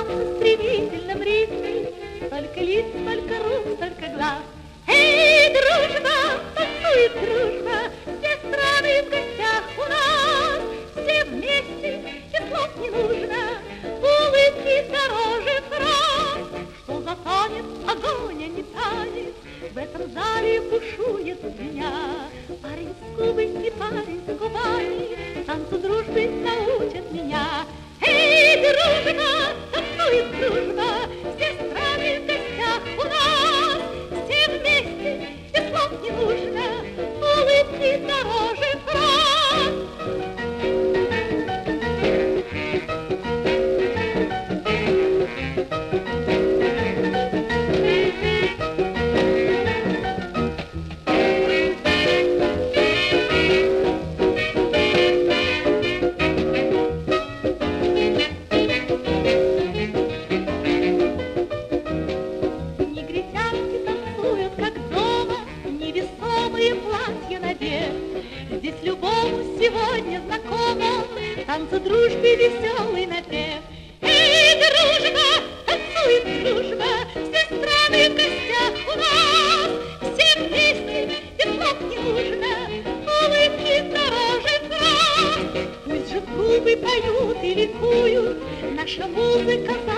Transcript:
танцы в стремительном ритме, столько лиц, столько рук, столько глаз. Эй, дружба, танцует дружба, все страны в гостях у нас. Все вместе, и слов не нужно, улыбки дороже фраз. Что за танец, огонь, а не танец, в этом зале бушует меня. Парень с губы и парень с губами танцу дружбы научат меня. Эй, дружба, танцует дружба, все страны в гостях у нас. Все вместе, и слов не нужно, улыбки дороже фраз. Здесь любому сегодня знакомо танцы дружбы веселый напев. Эй, дружба, танцует дружба, все страны в гостях у нас. Все вместе, и слов не нужно, улыбки дороже фраз. Пусть же клубы поют и ликуют, наша музыка